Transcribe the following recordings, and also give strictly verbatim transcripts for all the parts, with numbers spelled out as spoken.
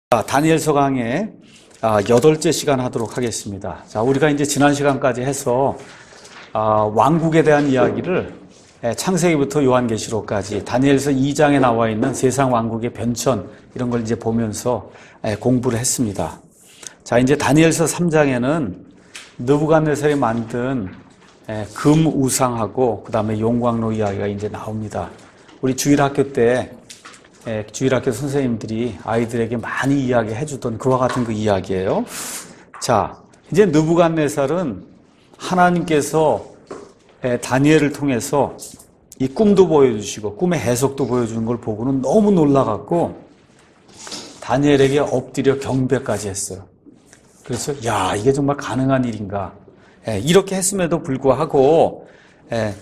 자, 다니엘서 강의 아, 여덟째 시간 하도록 하겠습니다. 자, 우리가 이제 지난 시간까지 해서 아, 왕국에 대한 이야기를 예, 창세기부터 요한계시록까지 다니엘서 이 장에 나와 있는 세상 왕국의 변천 이런 걸 이제 보면서 예, 공부를 했습니다. 자, 이제 다니엘서 삼 장에는 느부갓네살이 만든 예, 금 우상하고 그 다음에 용광로 이야기가 이제 나옵니다. 우리 주일학교 때 예, 주일학교 선생님들이 아이들에게 많이 이야기해 주던 그와 같은 그 이야기예요. 자, 이제 느부갓네살은 하나님께서 예, 다니엘을 통해서 이 꿈도 보여주시고 꿈의 해석도 보여주는 걸 보고는 너무 놀라갖고 다니엘에게 엎드려 경배까지 했어요. 그래서 야, 이게 정말 가능한 일인가? 예, 이렇게 했음에도 불구하고 예,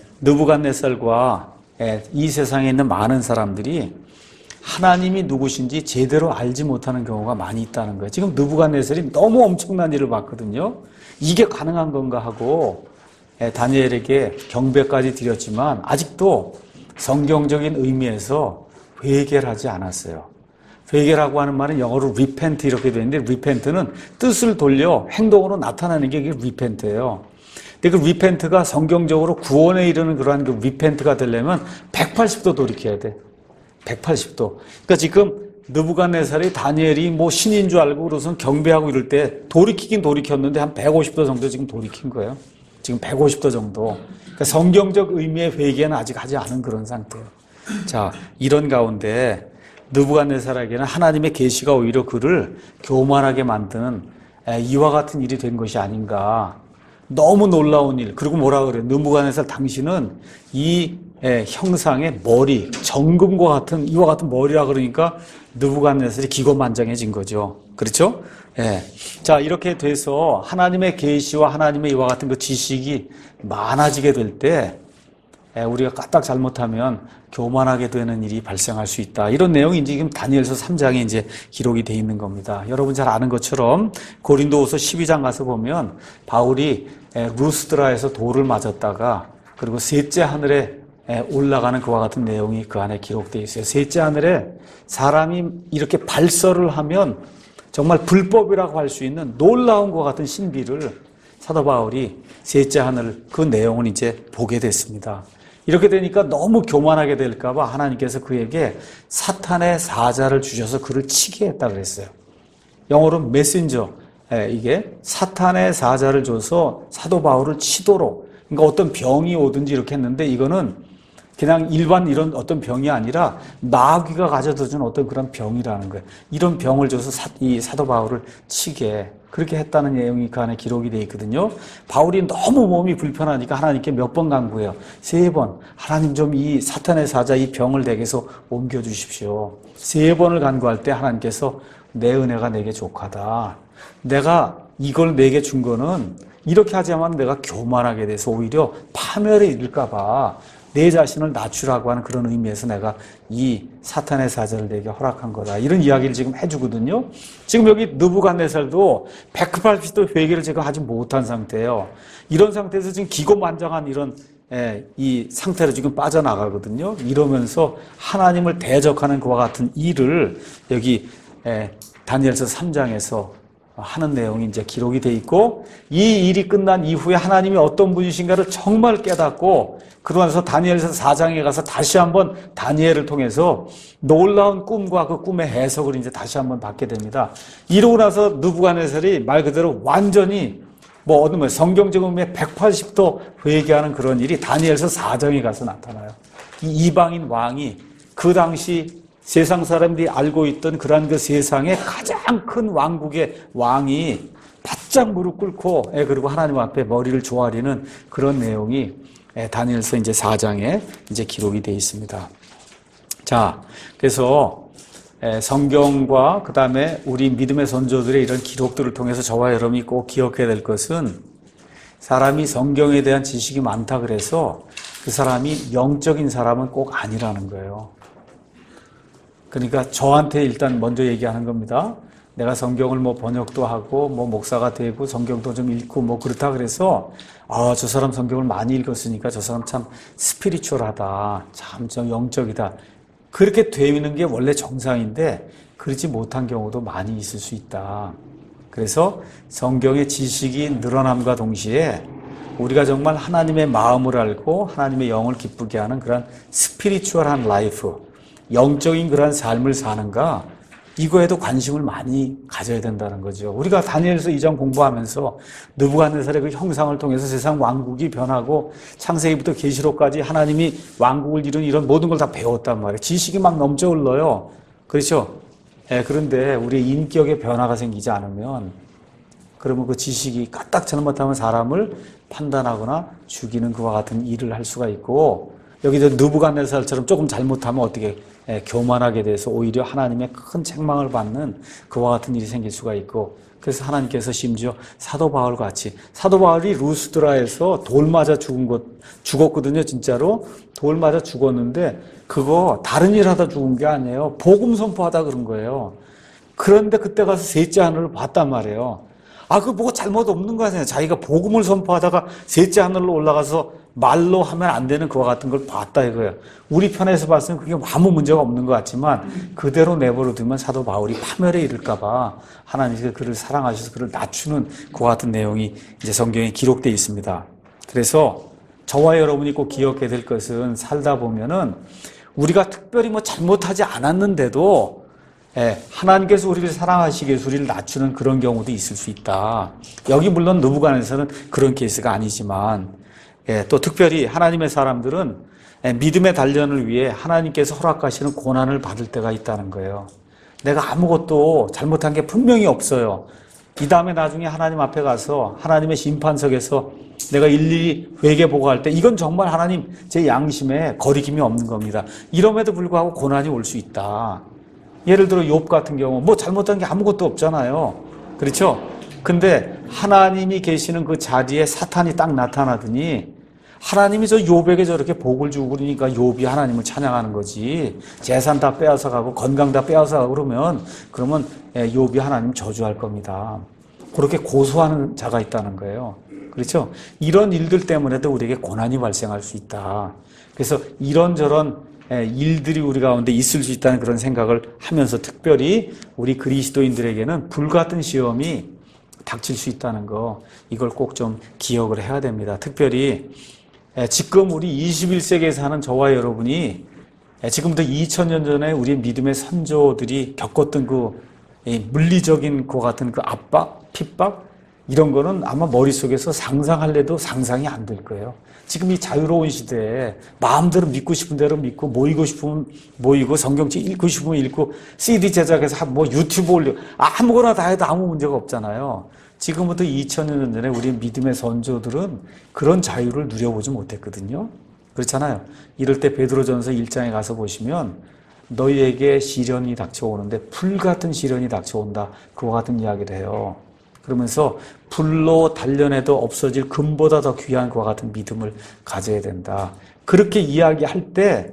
느부갓네살과 예, 이 세상에 있는 많은 사람들이 하나님이 누구신지 제대로 알지 못하는 경우가 많이 있다는 거예요. 지금 느부갓네살이 너무 엄청난 일을 봤거든요. 이게 가능한 건가 하고 다니엘에게 경배까지 드렸지만 아직도 성경적인 의미에서 회개를 하지 않았어요. 회개라고 하는 말은 영어로 repent 이렇게 되는데 repent는 뜻을 돌려 행동으로 나타나는 게 repent예요. 근데 그 repent가 성경적으로 구원에 이르는 그러한 그 repent가 되려면 백팔십 도 돌이켜야 돼. 백팔십 도. 그러니까 지금 느부갓네살이 다니엘이 뭐 신인 줄 알고 그래서 경배하고 이럴 때 돌이키긴 돌이켰는데 한 백오십 도 정도 지금 돌이킨 거예요. 지금 백오십 도 정도. 그러니까 성경적 의미의 회개는 아직 하지 않은 그런 상태예요. 자, 이런 가운데 느부갓네살에게는 하나님의 계시가 오히려 그를 교만하게 만드는 이와 같은 일이 된 것이 아닌가. 너무 놀라운 일. 그리고 뭐라 그래요? 느부갓네살 당신은 이 예, 형상의 머리, 정금과 같은 이와 같은 머리라 그러니까 느부갓네살이 기고만장해진 거죠. 그렇죠? 예. 자, 이렇게 돼서 하나님의 계시와 하나님의 이와 같은 그 지식이 많아지게 될 때 예, 우리가 까딱 잘못하면 교만하게 되는 일이 발생할 수 있다. 이런 내용이 이제 지금 다니엘서 삼 장에 이제 기록이 돼 있는 겁니다. 여러분 잘 아는 것처럼 고린도후서 십이 장 가서 보면 바울이 예, 루스드라에서 돌을 맞았다가 그리고 셋째 하늘에 올라가는 그와 같은 내용이 그 안에 기록되어 있어요. 셋째 하늘에 사람이 이렇게 발설을 하면 정말 불법이라고 할 수 있는 놀라운 것 같은 신비를 사도 바울이 셋째 하늘 그 내용을 이제 보게 됐습니다. 이렇게 되니까 너무 교만하게 될까 봐 하나님께서 그에게 사탄의 사자를 주셔서 그를 치게 했다 그랬어요. 영어로 메신저. 이게 사탄의 사자를 줘서 사도 바울을 치도록, 그러니까 어떤 병이 오든지 이렇게 했는데 이거는 그냥 일반 이런 어떤 병이 아니라 마귀가 가져다 준 어떤 그런 병이라는 거예요. 이런 병을 줘서 사, 이 사도 바울을 치게 그렇게 했다는 내용이 그 안에 기록이 되어 있거든요. 바울이 너무 몸이 불편하니까 하나님께 몇 번 간구해요. 세 번. 하나님 좀 이 사탄의 사자 이 병을 내게서 옮겨주십시오. 세 번을 간구할 때 하나님께서 내 은혜가 내게 족하다. 내가 이걸 내게 준 거는 이렇게 하자면 내가 교만하게 돼서 오히려 파멸에 이를까 봐 내 자신을 낮추라고 하는 그런 의미에서 내가 이 사탄의 사자를 내게 허락한 거다. 이런 이야기를 지금 해주거든요. 지금 여기 느부갓네살도 백팔십 도 회개를 제가 하지 못한 상태예요. 이런 상태에서 지금 기고만장한 이런 에, 이 상태로 지금 빠져나가거든요. 이러면서 하나님을 대적하는 그와 같은 일을 여기 에, 다니엘서 삼 장에서 하는 내용이 이제 기록이 돼 있고 이 일이 끝난 이후에 하나님이 어떤 분이신가를 정말 깨닫고 그러면서 다니엘서 사 장에 가서 다시 한번 다니엘을 통해서 놀라운 꿈과 그 꿈의 해석을 이제 다시 한번 받게 됩니다. 이러고 나서 느부갓네살이 말 그대로 완전히 뭐 어느 뭐 성경적 의미의 백팔십 도 회개하는 그런 일이 다니엘서 사 장에 가서 나타나요. 이 이방인 왕이 그 당시 세상 사람들이 알고 있던 그러한 그 세상의 가장 큰 왕국의 왕이 바짝 무릎 꿇고 그리고 하나님 앞에 머리를 조아리는 그런 내용이 다니엘서 이제 사 장에 이제 기록이 되어 있습니다. 자, 그래서 성경과 그 다음에 우리 믿음의 선조들의 이런 기록들을 통해서 저와 여러분이 꼭 기억해야 될 것은 사람이 성경에 대한 지식이 많다 그래서 그 사람이 영적인 사람은 꼭 아니라는 거예요. 그러니까 저한테 일단 먼저 얘기하는 겁니다. 내가 성경을 뭐 번역도 하고 뭐 목사가 되고 성경도 좀 읽고 뭐 그렇다 그래서 아, 저 사람 성경을 많이 읽었으니까 저 사람 참 스피리추얼하다. 참 좀 영적이다. 그렇게 되는 게 원래 정상인데 그렇지 못한 경우도 많이 있을 수 있다. 그래서 성경의 지식이 늘어남과 동시에 우리가 정말 하나님의 마음을 알고 하나님의 영을 기쁘게 하는 그런 스피리추얼한 라이프, 영적인 그런 삶을 사는가, 이거에도 관심을 많이 가져야 된다는 거죠. 우리가 다니엘서 이 장 공부하면서 느부갓네살의 그 형상을 통해서 세상 왕국이 변하고 창세기부터 계시록까지 하나님이 왕국을 이룬 이런 모든 걸 다 배웠단 말이에요. 지식이 막 넘쳐 흘러요. 그렇죠? 예, 그런데 우리의 인격의 변화가 생기지 않으면, 그러면 그 지식이 까딱 잘못하면 사람을 판단하거나 죽이는 그와 같은 일을 할 수가 있고, 여기서 느부갓네살처럼 조금 잘못하면 어떻게 예, 교만하게 돼서 오히려 하나님의 큰 책망을 받는 그와 같은 일이 생길 수가 있고, 그래서 하나님께서 심지어 사도 바울 같이, 사도 바울이 루스드라에서 돌 맞아 죽은 것, 죽었거든요. 진짜로 돌 맞아 죽었는데 그거 다른 일 하다 죽은 게 아니에요. 복음 선포하다 그런 거예요. 그런데 그때 가서 셋째 하늘을 봤단 말이에요. 아, 그거 뭐가 잘못 없는 거 아니에요. 자기가 복음을 선포하다가 셋째 하늘로 올라가서 말로 하면 안 되는 그와 같은 걸 봤다 이거예요. 우리 편에서 봤으면 그게 아무 문제가 없는 것 같지만 그대로 내버려 두면 사도 바울이 파멸에 이를까 봐 하나님께서 그를 사랑하셔서 그를 낮추는 그와 같은 내용이 이제 성경에 기록되어 있습니다. 그래서 저와 여러분이 꼭 기억해야 될 것은, 살다 보면은 우리가 특별히 뭐 잘못하지 않았는데도 예, 하나님께서 우리를 사랑하시기 위해서 우리를 낮추는 그런 경우도 있을 수 있다. 여기 물론 느부갓네살은 그런 케이스가 아니지만, 예, 또 특별히 하나님의 사람들은 예, 믿음의 단련을 위해 하나님께서 허락하시는 고난을 받을 때가 있다는 거예요. 내가 아무것도 잘못한 게 분명히 없어요. 이 다음에 나중에 하나님 앞에 가서 하나님의 심판석에서 내가 일일이 회개 보고할 때 이건 정말 하나님 제 양심에 거리낌이 없는 겁니다. 이럼에도 불구하고 고난이 올 수 있다. 예를 들어 욥 같은 경우 뭐 잘못한 게 아무것도 없잖아요. 그렇죠? 근데 하나님이 계시는 그 자리에 사탄이 딱 나타나더니 하나님이 저 욥에게 저렇게 복을 주고 그러니까 욥이 하나님을 찬양하는 거지. 재산 다 빼앗아 가고 건강 다 빼앗아 가고 그러면 그러면 욥이 하나님 저주할 겁니다. 그렇게 고소하는 자가 있다는 거예요. 그렇죠? 이런 일들 때문에도 우리에게 고난이 발생할 수 있다. 그래서 이런저런 일들이 우리 가운데 있을 수 있다는 그런 생각을 하면서, 특별히 우리 그리스도인들에게는 불같은 시험이 닥칠 수 있다는 거, 이걸 꼭 좀 기억을 해야 됩니다. 특별히 지금 우리 이십일 세기에 사는 저와 여러분이 지금부터 이천 년 전에 우리 믿음의 선조들이 겪었던 그 물리적인 것 같은 그 압박, 핍박, 이런 거는 아마 머릿속에서 상상할래도 상상이 안 될 거예요. 지금 이 자유로운 시대에 마음대로 믿고 싶은 대로 믿고, 모이고 싶으면 모이고, 성경책 읽고 싶으면 읽고, 씨디 제작해서 뭐 유튜브 올려, 아무거나 다 해도 아무 문제가 없잖아요. 지금부터 이천 년 전에 우리 믿음의 선조들은 그런 자유를 누려보지 못했거든요. 그렇잖아요. 이럴 때 베드로전서 일 장에 가서 보시면 너희에게 시련이 닥쳐오는데 불같은 시련이 닥쳐온다, 그와 같은 이야기를 해요. 그러면서 불로 단련해도 없어질 금보다 더 귀한 그와 같은 믿음을 가져야 된다. 그렇게 이야기할 때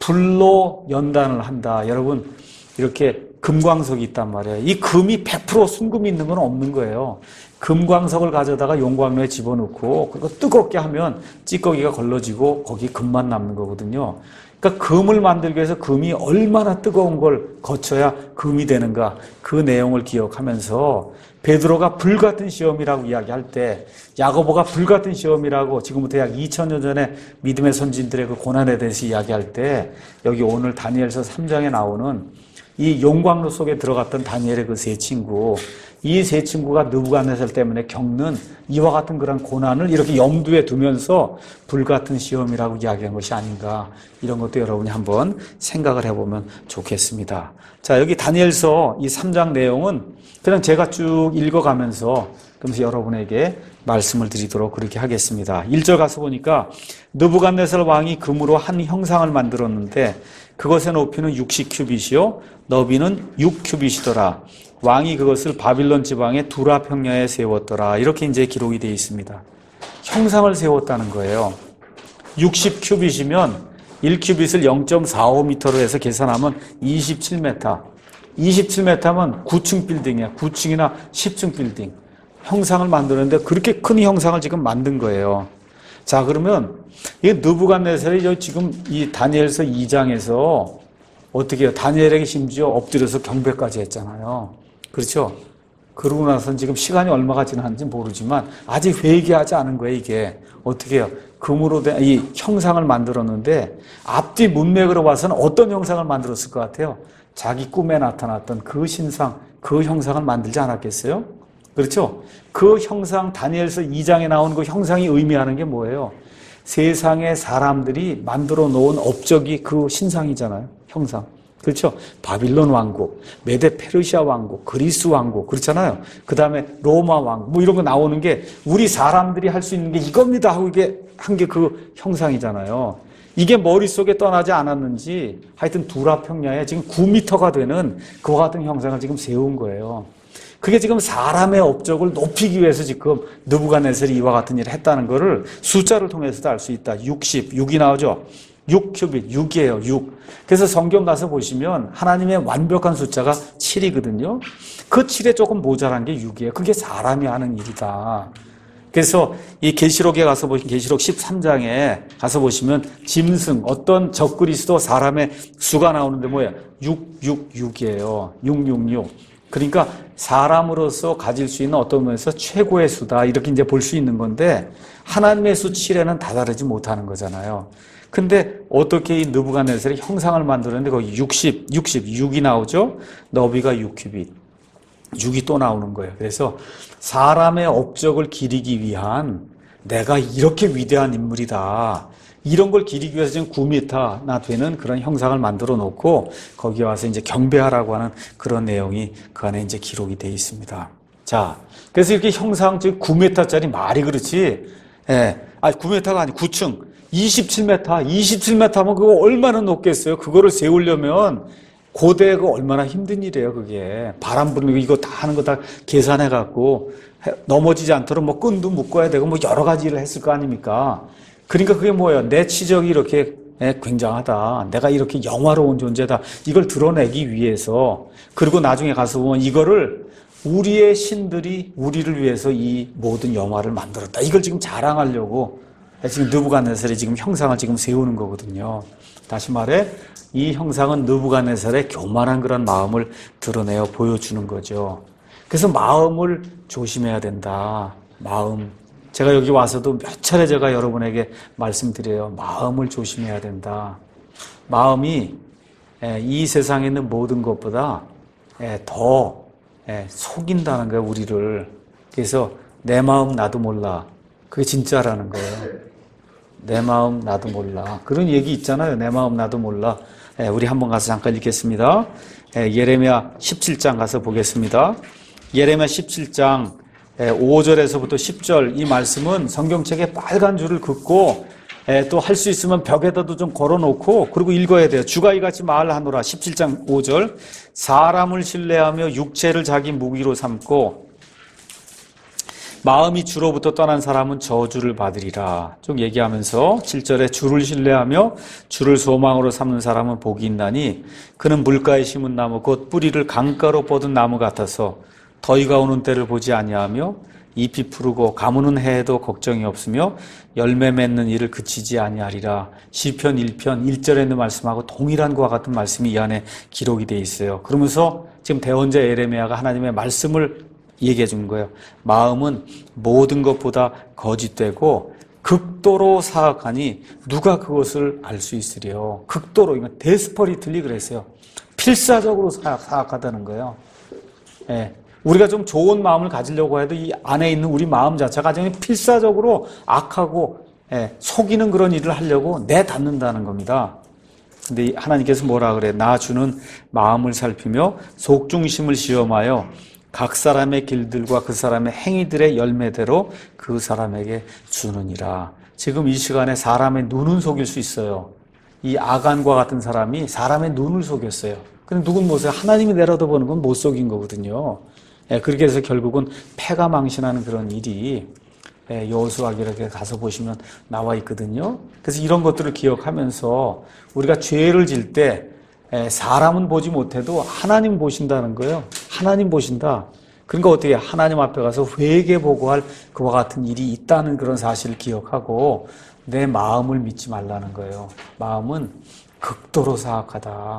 불로 연단을 한다. 여러분, 이렇게 금광석이 있단 말이에요. 이 금이 백 퍼센트 순금이 있는 건 없는 거예요. 금광석을 가져다가 용광로에 집어넣고 그리고 뜨겁게 하면 찌꺼기가 걸러지고 거기 금만 남는 거거든요. 그러니까 금을 만들기 위해서 금이 얼마나 뜨거운 걸 거쳐야 금이 되는가, 그 내용을 기억하면서 베드로가 불같은 시험이라고 이야기할 때, 야고보가 불같은 시험이라고 지금부터 약 이천 년 전에 믿음의 선진들의 그 고난에 대해서 이야기할 때, 여기 오늘 다니엘서 삼 장에 나오는 이 용광로 속에 들어갔던 다니엘의 그 세 친구, 이 세 친구가 느부갓네살 때문에 겪는 이와 같은 그런 고난을 이렇게 염두에 두면서 불같은 시험이라고 이야기한 것이 아닌가, 이런 것도 여러분이 한번 생각을 해보면 좋겠습니다. 자, 여기 다니엘서 이 삼 장 내용은 그냥 제가 쭉 읽어가면서 그러면서 여러분에게 말씀을 드리도록 그렇게 하겠습니다. 일 절 가서 보니까 느부갓네살 왕이 금으로 한 형상을 만들었는데 그것의 높이는 육십 큐빗이요 너비는 육 큐빗이더라. 왕이 그것을 바빌론 지방의 두라 평야에 세웠더라. 이렇게 이제 기록이 되어 있습니다. 형상을 세웠다는 거예요. 육십 큐빗이면 일 큐빗을 영 점 사오 미터로 해서 계산하면 이십칠 미터. 이십칠 미터면 구 층 빌딩이야. 구 층이나 십 층 빌딩. 형상을 만드는데 그렇게 큰 형상을 지금 만든 거예요. 자, 그러면 이 느부갓네살이 지금 이 다니엘서 이 장에서 어떻게 해요? 다니엘에게 심지어 엎드려서 경배까지 했잖아요. 그렇죠? 그러고 나서는 지금 시간이 얼마가 지났는지 모르지만 아직 회개하지 않은 거예요, 이게. 어떻게 해요? 금으로 된 이 형상을 만들었는데 앞뒤 문맥으로 봐서는 어떤 형상을 만들었을 것 같아요? 자기 꿈에 나타났던 그 신상, 그 형상을 만들지 않았겠어요? 그렇죠? 그 형상, 다니엘서 이 장에 나온 그 형상이 의미하는 게 뭐예요? 세상의 사람들이 만들어 놓은 업적이 그 신상이잖아요. 형상. 그렇죠? 바빌론 왕국, 메데 페르시아 왕국, 그리스 왕국, 그렇잖아요. 그 다음에 로마 왕국, 뭐 이런 거 나오는 게 우리 사람들이 할 수 있는 게 이겁니다 하고 이게 한 게 그 형상이잖아요. 이게 머릿속에 떠나지 않았는지 하여튼 두라 평야에 지금 구 미터가 되는 그와 같은 형상을 지금 세운 거예요. 그게 지금 사람의 업적을 높이기 위해서 지금 느부갓네살이 이와 같은 일을 했다는 거를 숫자를 통해서도 알 수 있다. 육십, 육이 나오죠. 육 큐빗, 육이에요, 육. 그래서 성경 가서 보시면 하나님의 완벽한 숫자가 칠이거든요. 그 칠에 조금 모자란 게 육이에요. 그게 사람이 하는 일이다. 그래서 이 계시록에 가서 보시면 계시록 십삼 장에 가서 보시면 짐승, 어떤 적그리스도 사람의 수가 나오는데 뭐예요? 육, 육, 육이에요. 육, 육, 육. 그러니까 사람으로서 가질 수 있는 어떤 면에서 최고의 수다. 이렇게 이제 볼 수 있는 건데 하나님의 수 칠에는 다다르지 못하는 거잖아요. 근데 어떻게 이 느부갓네살이 형상을 만들었는데 거기 육십, 육십, 육이 나오죠? 너비가 육 큐빗. 육이 또 나오는 거예요. 그래서 사람의 업적을 기리기 위한 내가 이렇게 위대한 인물이다. 이런 걸 기리기 위해서 지금 구 미터나 되는 그런 형상을 만들어 놓고 거기에 와서 이제 경배하라고 하는 그런 내용이 그 안에 이제 기록이 되어 있습니다. 자, 그래서 이렇게 형상, 즉 구 미터짜리 말이 그렇지. 예. 아니, 구 미터가 아니, 구 층. 이십칠 미터, 이십칠 미터면 그거 얼마나 높겠어요? 그거를 세우려면 고대 그 얼마나 힘든 일이에요, 그게. 바람 불고 이거 다 하는 거 다 계산해갖고 넘어지지 않도록 뭐 끈도 묶어야 되고 뭐 여러 가지 일을 했을 거 아닙니까? 그러니까 그게 뭐예요? 내 치적이 이렇게 굉장하다. 내가 이렇게 영화로운 존재다. 이걸 드러내기 위해서. 그리고 나중에 가서 보면 이거를 우리의 신들이 우리를 위해서 이 모든 영화를 만들었다. 이걸 지금 자랑하려고 지금 느부갓네살이 지금 형상을 지금 세우는 거거든요. 다시 말해 이 형상은 느부갓네살의 교만한 그런 마음을 드러내어 보여주는 거죠. 그래서 마음을 조심해야 된다. 마음. 제가 여기 와서도 몇 차례 제가 여러분에게 말씀드려요. 마음을 조심해야 된다. 마음이 이 세상에 있는 모든 것보다 더 속인다는 거예요, 우리를. 그래서 내 마음 나도 몰라. 그게 진짜라는 거예요. 내 마음 나도 몰라. 그런 얘기 있잖아요. 내 마음 나도 몰라. 우리 한번 가서 잠깐 읽겠습니다. 예레미야 십칠 장 가서 보겠습니다. 예레미야 십칠 장 오 절에서부터 십 절 이 말씀은 성경책에 빨간 줄을 긋고 또 할 수 있으면 벽에다도 좀 걸어놓고 그리고 읽어야 돼요. 주가 이같이 말하노라. 십칠 장 오 절 사람을 신뢰하며 육체를 자기 무기로 삼고 마음이 주로부터 떠난 사람은 저주를 받으리라. 쭉 얘기하면서 칠 절에 주를 신뢰하며 주를 소망으로 삼는 사람은 복이 있나니 그는 물가에 심은 나무 곧 뿌리를 강가로 뻗은 나무 같아서 더위가 오는 때를 보지 아니하며 잎이 푸르고 가무는 해에도 걱정이 없으며 열매 맺는 일을 그치지 아니하리라. 시편 일 편 일 절에 있는 말씀하고 동일한 것과 같은 말씀이 이 안에 기록이 되어 있어요. 그러면서 지금 대언자 예레미야가 하나님의 말씀을 얘기해 준 거예요. 마음은 모든 것보다 거짓되고 극도로 사악하니 누가 그것을 알 수 있으리요. 극도로, 이건 데스퍼리틀리 그랬어요. 필사적으로 사악, 사악하다는 거예요. 예. 우리가 좀 좋은 마음을 가지려고 해도 이 안에 있는 우리 마음 자체가 필사적으로 악하고 예, 속이는 그런 일을 하려고 내닫는다는 겁니다. 근데 하나님께서 뭐라 그래? 나 주는 마음을 살피며 속중심을 시험하여 각 사람의 길들과 그 사람의 행위들의 열매대로 그 사람에게 주느니라. 지금 이 시간에 사람의 눈은 속일 수 있어요. 이 아간과 같은 사람이 사람의 눈을 속였어요. 근데 누군 못해요. 하나님이 내려다보는 건 못 속인 거거든요. 예, 그렇게 해서 결국은 패가 망신하는 그런 일이 예, 여호수아기록에 가서 보시면 나와 있거든요. 그래서 이런 것들을 기억하면서 우리가 죄를 질 때 사람은 보지 못해도 하나님 보신다는 거예요. 하나님 보신다. 그러니까 어떻게 하나님 앞에 가서 회개 보고할 그와 같은 일이 있다는 그런 사실을 기억하고 내 마음을 믿지 말라는 거예요. 마음은 극도로 사악하다.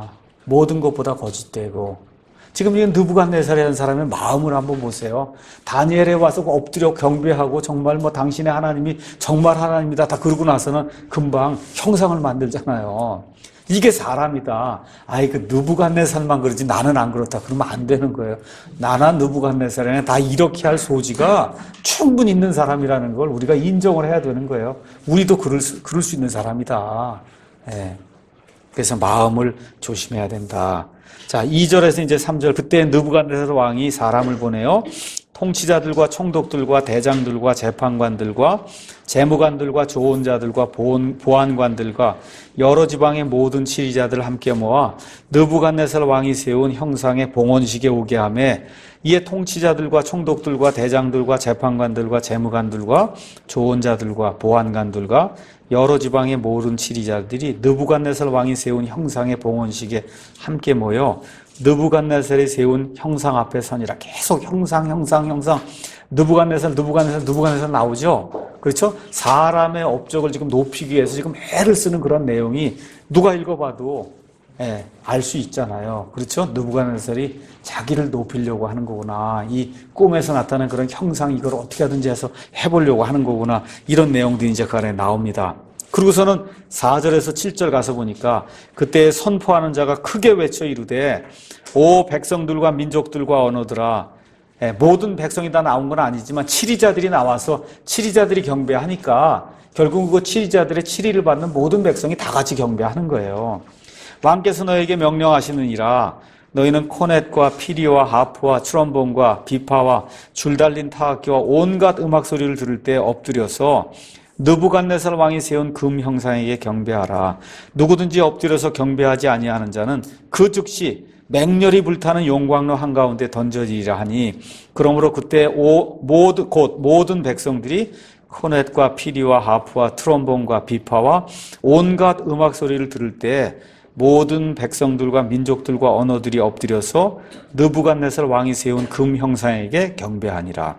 모든 것보다 거짓되고. 지금 이 느부갓네살이라는 사람의 마음을 한번 보세요. 다니엘에 와서 엎드려 경배하고 정말 뭐 당신의 하나님이 정말 하나님이다 다 그러고 나서는 금방 형상을 만들잖아요. 이게 사람이다. 아이 그 느부갓네살만 그러지 나는 안 그렇다. 그러면 안 되는 거예요. 나나 느부갓네살에는 다 이렇게 할 소지가 충분히 있는 사람이라는 걸 우리가 인정을 해야 되는 거예요. 우리도 그럴 수, 그럴 수 있는 사람이다. 예. 그래서 마음을 조심해야 된다. 자, 이 절에서 이제 삼 절, 그때 느부갓네살 왕이 사람을 보내요. 통치자들과 총독들과 대장들과 재판관들과 재무관들과 조언자들과 보안관들과 여러 지방의 모든 치리자들을 함께 모아 느부갓네살 왕이 세운 형상의 봉헌식에 오게 하며 이에 통치자들과 총독들과 대장들과 재판관들과 재무관들과 조언자들과 보안관들과 여러 지방의 모든 치리자들이 느부갓네살 왕이 세운 형상의 봉헌식에 함께 모여 느부갓네살이 세운 형상 앞에 서니라. 계속 형상, 형상, 형상. 느부갓네살, 느부갓네살, 느부갓네살 나오죠? 그렇죠? 사람의 업적을 지금 높이기 위해서 지금 애를 쓰는 그런 내용이 누가 읽어봐도 예, 알 수 있잖아요. 그렇죠? 느부갓네살이 자기를 높이려고 하는 거구나. 이 꿈에서 나타나는 그런 형상 이걸 어떻게 하든지 해서 해보려고 하는 거구나. 이런 내용들이 이제 그 안에 나옵니다. 그리고서는 사 절에서 칠 절 가서 보니까 그때 선포하는 자가 크게 외쳐 이르되 오 백성들과 민족들과 언어들아. 예, 모든 백성이 다 나온 건 아니지만 치리자들이 나와서 치리자들이 경배하니까 결국 그 치리자들의 치리를 받는 모든 백성이 다 같이 경배하는 거예요. 왕께서 너에게 명령하시느니라. 너희는 코넷과 피리와 하프와 트럼본과 비파와 줄달린 타악기와 온갖 음악 소리를 들을 때 엎드려서 느부갓네살 왕이 세운 금 형상에게 경배하라. 누구든지 엎드려서 경배하지 아니하는 자는 그 즉시 맹렬히 불타는 용광로 한가운데 던져지리라 하니 그러므로 그때 오, 모두, 곧 모든 백성들이 코넷과 피리와 하프와 트럼본과 비파와 온갖 음악 소리를 들을 때 모든 백성들과 민족들과 언어들이 엎드려서 느부갓네살 왕이 세운 금 형상에게 경배하니라.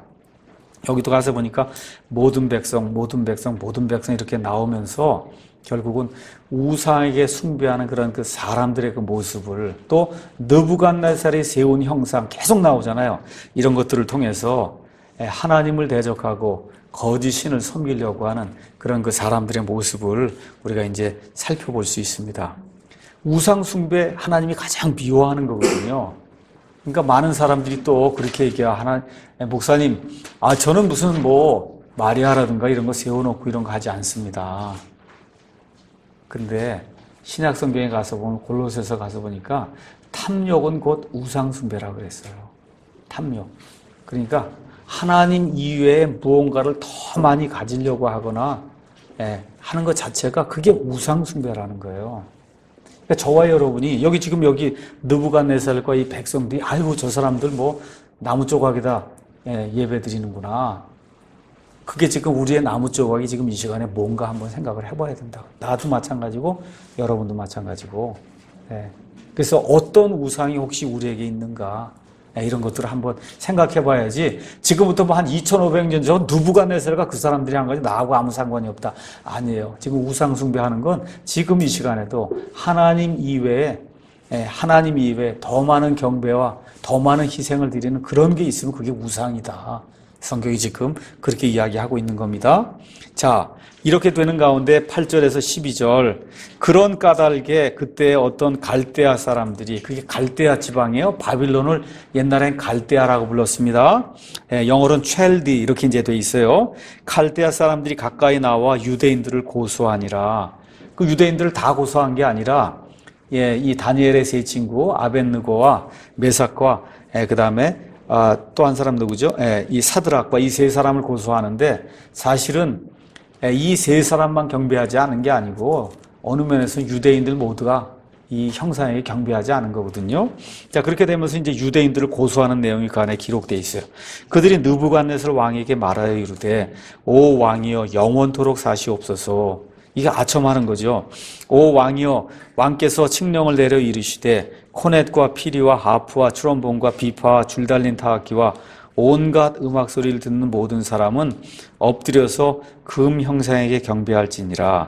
여기도 가서 보니까 모든 백성, 모든 백성, 모든 백성 이렇게 나오면서 결국은 우상에게 숭배하는 그런 그 사람들의 그 모습을 또 느부갓네살이 세운 형상 계속 나오잖아요. 이런 것들을 통해서 하나님을 대적하고 거짓 신을 섬기려고 하는 그런 그 사람들의 모습을 우리가 이제 살펴볼 수 있습니다. 우상 숭배 하나님이 가장 미워하는 거거든요. 그러니까 많은 사람들이 또 그렇게 얘기해요. 하나, 목사님, 아, 저는 무슨 뭐, 마리아라든가 이런 거 세워놓고 이런 거 하지 않습니다. 근데, 신약성경에 가서 보면, 골로새서 가서 보니까, 탐욕은 곧 우상숭배라고 그랬어요. 탐욕. 그러니까, 하나님 이외에 무언가를 더 많이 가지려고 하거나, 예, 하는 것 자체가 그게 우상숭배라는 거예요. 그러니까 저와 여러분이 여기 지금 여기 느부갓네살과 이 백성들이 아이고 저 사람들 뭐 나무 조각에다 예, 예배 드리는구나. 그게 지금 우리의 나무 조각이 지금 이 시간에 뭔가 한번 생각을 해봐야 된다. 나도 마찬가지고 여러분도 마찬가지고. 예. 그래서 어떤 우상이 혹시 우리에게 있는가 예, 이런 것들을 한번 생각해봐야지. 지금부터 뭐 한 이천오백 년 전 느부갓네살과 그 사람들이 한 거지 나하고 아무 상관이 없다. 아니에요. 지금 우상 숭배하는 건 지금 이 시간에도 하나님 이외에 예, 하나님 이외에 더 많은 경배와 더 많은 희생을 드리는 그런 게 있으면 그게 우상이다. 성경이 지금 그렇게 이야기하고 있는 겁니다. 자, 이렇게 되는 가운데 팔 절에서 십이 절 그런 까닭에 그때 어떤 갈대아 사람들이 그게 갈대아 지방이에요. 바빌론을 옛날엔 갈대아라고 불렀습니다. 예, 영어로는 첼디 이렇게 이제 돼 있어요. 갈대아 사람들이 가까이 나와 유대인들을 고소하니라. 그 유대인들을 다 고소한 게 아니라 예, 이 다니엘의 세 친구 아벳느고와 메삭과 예, 그다음에 아, 또 한 사람 누구죠? 예, 이 사드락과 이 세 사람을 고소하는데 사실은 이 세 사람만 경배하지 않은 게 아니고 어느 면에서 유대인들 모두가 이 형상에게 경배하지 않은 거거든요. 자, 그렇게 되면서 이제 유대인들을 고소하는 내용이 그 안에 기록되어 있어요. 그들이 느부갓네살 왕에게 말하여 이르되 오 왕이여 영원토록 사시옵소서. 이게 아첨하는 거죠. 오 왕이여 왕께서 칙령을 내려 이르시되 코넷과 피리와 하프와 트럼본과 비파와 줄달린 타악기와 온갖 음악 소리를 듣는 모든 사람은 엎드려서 금 형상에게 경배할지니라.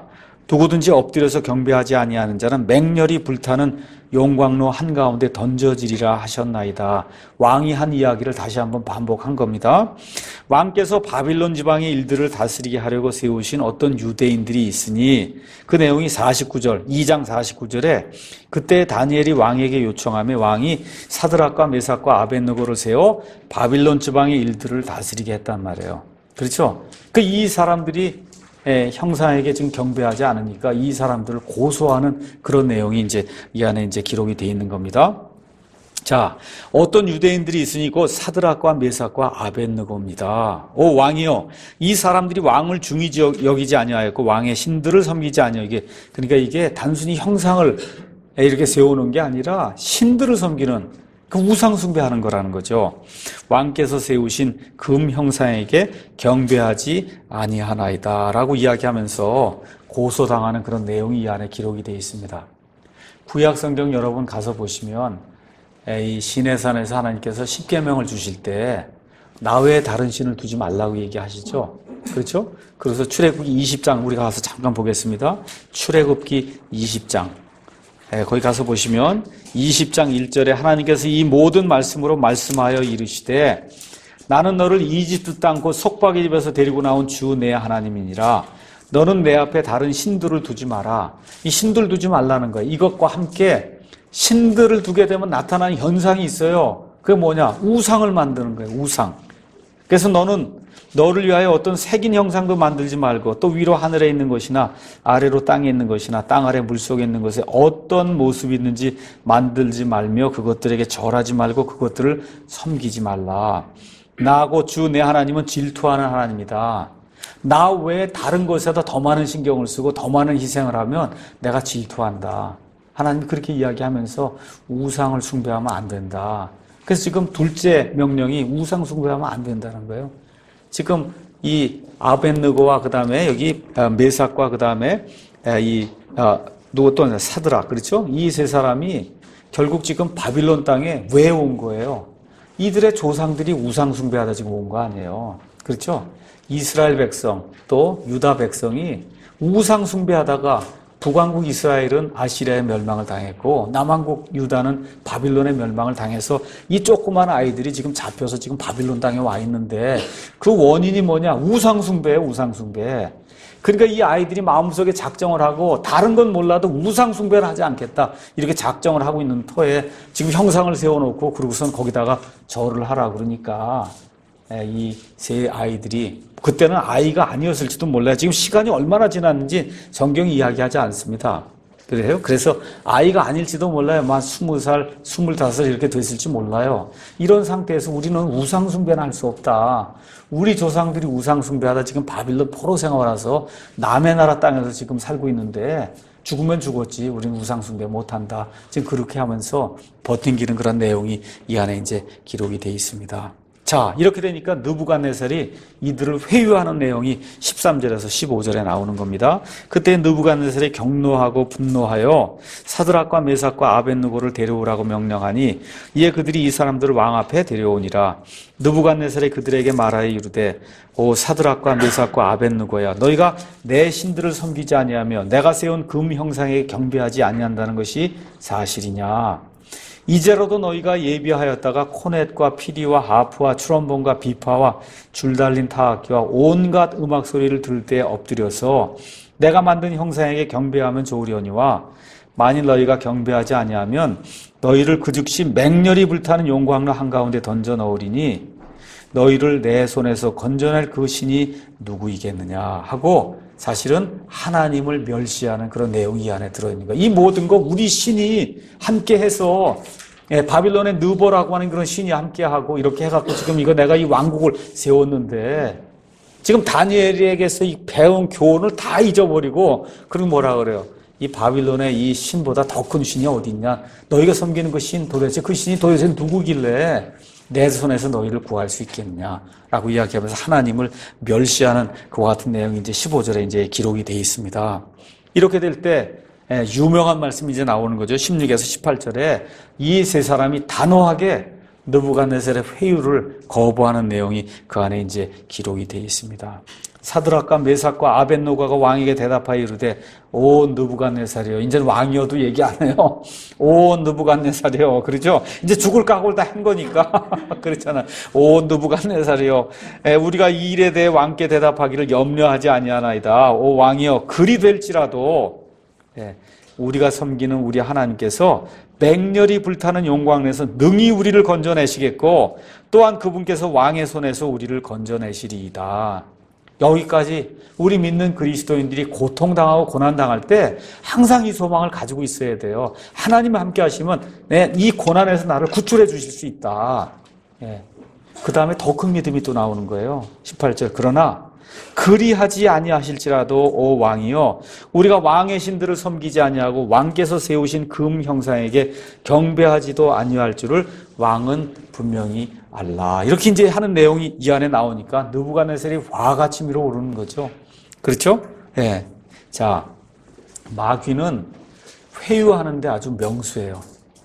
누구든지 엎드려서 경배하지 아니하는 자는 맹렬히 불타는 용광로 한가운데 던져지리라 하셨나이다. 왕이 한 이야기를 다시 한번 반복한 겁니다. 왕께서 바빌론 지방의 일들을 다스리게 하려고 세우신 어떤 유대인들이 있으니 그 내용이 사십구 절, 이 장 사십구 절에 그때 다니엘이 왕에게 요청하며 왕이 사드락과 메삭과 아벳느고를 세워 바빌론 지방의 일들을 다스리게 했단 말이에요. 그렇죠? 그 이 사람들이 예, 형상에게 지금 경배하지 않으니까 이 사람들을 고소하는 그런 내용이 이제 이 안에 이제 기록이 되어 있는 겁니다. 자, 어떤 유대인들이 있으니 그 사드락과 메삭과 아벳느고입니다. 오 왕이요, 이 사람들이 왕을 중히 여기지 아니하였고 왕의 신들을 섬기지 아니하게, 그러니까 이게 단순히 형상을 이렇게 세우는 게 아니라 신들을 섬기는 그 우상 숭배하는 거라는 거죠. 왕께서 세우신 금 형상에게 경배하지 아니하나이다라고 이야기하면서 고소당하는 그런 내용이 이 안에 기록이 되어 있습니다. 구약 성경 여러분 가서 보시면 이 시내산에서 하나님께서 십계명을 주실 때 나 외에 다른 신을 두지 말라고 얘기하시죠. 그렇죠? 그래서 출애굽기 이십 장 우리가 가서 잠깐 보겠습니다. 출애굽기 이십 장. 네, 거기 가서 보시면 이십 장 일 절에 하나님께서 이 모든 말씀으로 말씀하여 이르시되 나는 너를 이집트 땅 곧 속박의 집에서 데리고 나온 주 내 하나님이니라. 너는 내 앞에 다른 신들을 두지 마라. 이 신들 두지 말라는 거예요. 이것과 함께 신들을 두게 되면 나타나는 현상이 있어요. 그게 뭐냐? 우상을 만드는 거예요. 우상. 그래서 너는 너를 위하여 어떤 색인 형상도 만들지 말고 또 위로 하늘에 있는 것이나 아래로 땅에 있는 것이나 땅 아래 물속에 있는 것에 어떤 모습이 있는지 만들지 말며 그것들에게 절하지 말고 그것들을 섬기지 말라. 나하고 주 내 하나님은 질투하는 하나님이다. 나 외에 다른 것에다 더 많은 신경을 쓰고 더 많은 희생을 하면 내가 질투한다. 하나님 그렇게 이야기하면서 우상을 숭배하면 안 된다. 그래서 지금 둘째 명령이 우상 숭배하면 안 된다는 거예요. 지금 이 아벳느고와 그 다음에 여기 메삭과 그 다음에 이 누구 또 사드락, 그렇죠? 이 세 사람이 결국 지금 바빌론 땅에 왜 온 거예요? 이들의 조상들이 우상 숭배하다 지금 온 거 아니에요. 그렇죠? 이스라엘 백성 또 유다 백성이 우상 숭배하다가 북왕국 이스라엘은 아시리아의 멸망을 당했고 남왕국 유다는 바빌론의 멸망을 당해서 이 조그만 아이들이 지금 잡혀서 지금 바빌론 땅에 와 있는데 그 원인이 뭐냐? 우상 숭배예요. 우상 숭배. 그러니까 이 아이들이 마음속에 작정을 하고 다른 건 몰라도 우상 숭배를 하지 않겠다 이렇게 작정을 하고 있는 터에 지금 형상을 세워놓고 그러고선 거기다가 절을 하라 그러니까 이 세 아이들이 그때는 아이가 아니었을지도 몰라요. 지금 시간이 얼마나 지났는지 성경이 이야기하지 않습니다. 그래요? 그래서 아이가 아닐지도 몰라요. 막 스무 살, 스물다섯 살 이렇게 됐을지 몰라요. 이런 상태에서 우리는 우상 숭배는 할 수 없다. 우리 조상들이 우상 숭배하다 지금 바빌론 포로 생활 와서 남의 나라 땅에서 지금 살고 있는데 죽으면 죽었지 우리는 우상 숭배 못한다. 지금 그렇게 하면서 버팅기는 그런 내용이 이 안에 이제 기록이 되어 있습니다. 자, 이렇게 되니까 느부갓네살이 이들을 회유하는 내용이 십삼 절에서 십오 절에 나오는 겁니다. 그때 느부갓네살이 경노하고 분노하여 사드락과 메삭과 아벳느고를 데려오라고 명령하니 이에 그들이 이 사람들을 왕 앞에 데려오니라. 느부갓네살이 그들에게 말하여 이르되 오 사드락과 메삭과 아벳느고야 너희가 내 신들을 섬기지 아니하며 내가 세운 금 형상에 경배하지 아니한다는 것이 사실이냐? 이제라도 너희가 예비하였다가 코넷과 피리와 하프와 트럼본과 비파와 줄달린 타악기와 온갖 음악 소리를 들을 때 엎드려서 내가 만든 형상에게 경배하면 좋으려니와 만일 너희가 경배하지 아니하면 너희를 그 즉시 맹렬히 불타는 용광로 한가운데 던져 넣으리니 너희를 내 손에서 건져낼 그 신이 누구이겠느냐 하고 사실은 하나님을 멸시하는 그런 내용이 이 안에 들어있는 거예요. 이 모든 거 우리 신이 함께해서 예, 바빌론의 느보라고 하는 그런 신이 함께하고 이렇게 해갖고 지금 이거 내가 이 왕국을 세웠는데 지금 다니엘에게서 이 배운 교훈을 다 잊어버리고 그리고 뭐라 그래요? 이 바빌론의 이 신보다 더 큰 신이 어디 있냐? 너희가 섬기는 그 신 도대체 그 신이 도대체 누구길래 내 손에서 너희를 구할 수 있겠느냐라고 이야기하면서 하나님을 멸시하는 그와 같은 내용이 이제 십오 절에 이제 기록이 되어 있습니다. 이렇게 될 때 유명한 말씀이 이제 나오는 거죠. 십육에서 십팔 절에 이 세 사람이 단호하게 느부갓네살의 회유를 거부하는 내용이 그 안에 이제 기록이 되어 있습니다. 사드락과 메삭과 아벳노가가 왕에게 대답하여 이르되 오 느부갓네살이여. 이제는 왕이어도 얘기 안 해요. 오 느부갓네살이여. 그러죠? 이제 죽을 각오를 다 한 거니까. 그렇잖아. 오 느부갓네살이여. 우리가 이 일에 대해 왕께 대답하기를 염려하지 아니하나이다. 오 왕이여, 그리 될지라도 우리가 섬기는 우리 하나님께서 맹렬히 불타는 용광에서 능히 우리를 건져내시겠고 또한 그분께서 왕의 손에서 우리를 건져내시리이다. 여기까지 우리 믿는 그리스도인들이 고통당하고 고난당할 때 항상 이 소망을 가지고 있어야 돼요. 하나님이 함께 하시면 이 고난에서 나를 구출해 주실 수 있다. 예. 그 다음에 더 큰 믿음이 또 나오는 거예요. 십팔 절. 그러나 그리하지 아니하실지라도 오 왕이여, 우리가 왕의 신들을 섬기지 아니하고 왕께서 세우신 금 형상에게 경배하지도 아니할 줄을 왕은 분명히 알라. 이렇게 이제 하는 내용이 이 안에 나오니까 느부갓네살이 화같이 밀어오르는 거죠. 그렇죠? 예. 네. 자, 마귀는 회유하는데 아주 명수예요.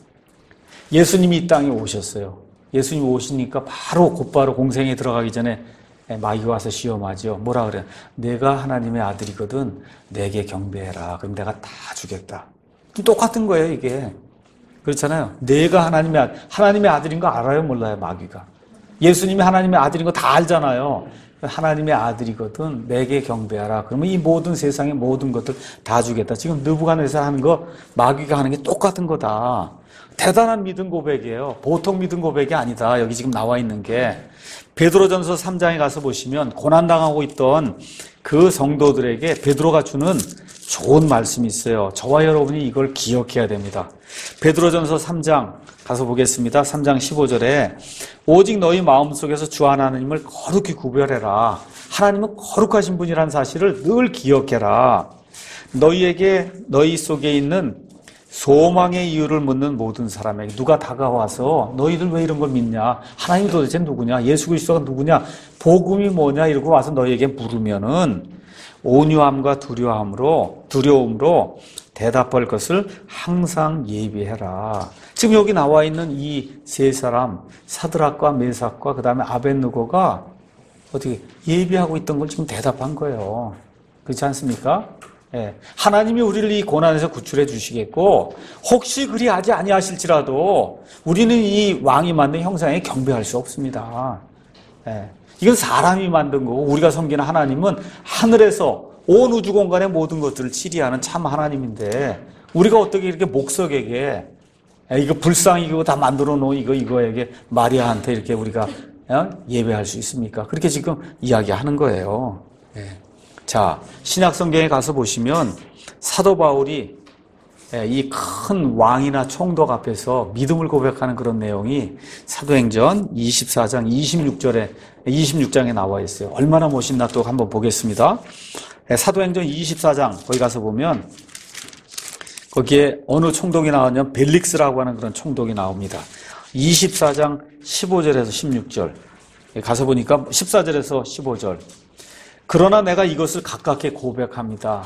예수님이 이 땅에 오셨어요. 예수님 오시니까 바로 곧바로 공생에 들어가기 전에 마귀가 와서 시험하죠. 뭐라 그래요? 내가 하나님의 아들이거든 내게 경배해라. 그럼 내가 다 주겠다. 똑같은 거예요, 이게. 그렇잖아요. 내가 하나님의 아들, 하나님의 아들인 거 알아요, 몰라요, 마귀가? 예수님이 하나님의 아들인 거 다 알잖아요. 하나님의 아들이거든 내게 경배하라. 그러면 이 모든 세상의 모든 것들 다 주겠다. 지금 느부갓네살 하는 거 마귀가 하는 게 똑같은 거다. 대단한 믿음 고백이에요. 보통 믿음 고백이 아니다. 여기 지금 나와 있는 게. 베드로전서 삼 장에 가서 보시면 고난당하고 있던 그 성도들에게 베드로가 주는 좋은 말씀이 있어요. 저와 여러분이 이걸 기억해야 됩니다. 베드로전서 삼 장 가서 보겠습니다. 삼 장 십오 절에 오직 너희 마음속에서 주 하나님을 거룩히 구별해라. 하나님은 거룩하신 분이라는 사실을 늘 기억해라. 너희에게 너희 속에 있는 소망의 이유를 묻는 모든 사람에게 누가 다가와서 너희들 왜 이런 걸 믿냐? 하나님 도대체 누구냐? 예수 그리스도가 누구냐? 복음이 뭐냐? 이러고 와서 너희에게 물으면은 온유함과 두려움으로 두려움으로 대답할 것을 항상 예비해라. 지금 여기 나와 있는 이 세 사람 사드락과 메삭과 그 다음에 아벳느고가 어떻게 예비하고 있던 걸 지금 대답한 거예요. 그렇지 않습니까? 예. 하나님이 우리를 이 고난에서 구출해 주시겠고 혹시 그리하지 아니하실지라도 우리는 이 왕이 만든 형상에 경배할 수 없습니다. 예. 이건 사람이 만든 거고 우리가 섬기는 하나님은 하늘에서 온 우주 공간의 모든 것들을 치리하는 참 하나님인데 우리가 어떻게 이렇게 목석에게 이거 불쌍히 이거 다 만들어 놓은 이거 이거에게 마리아한테 이렇게 우리가 예배할 수 있습니까? 그렇게 지금 이야기하는 거예요. 예. 자, 신약 성경에 가서 보시면 사도 바울이 이 큰 왕이나 총독 앞에서 믿음을 고백하는 그런 내용이 사도행전 이십사 장 이십육 절에 이십육 장에 나와 있어요. 얼마나 멋있나 또 한번 보겠습니다. 사도행전 이십사 장 거기 가서 보면 거기에 어느 총독이 나오냐면 벨릭스라고 하는 그런 총독이 나옵니다. 이십사 장 십오 절에서 십육 절 가서 보니까 십사 절에서 십오 절 그러나 내가 이것을 가깝게 고백합니다.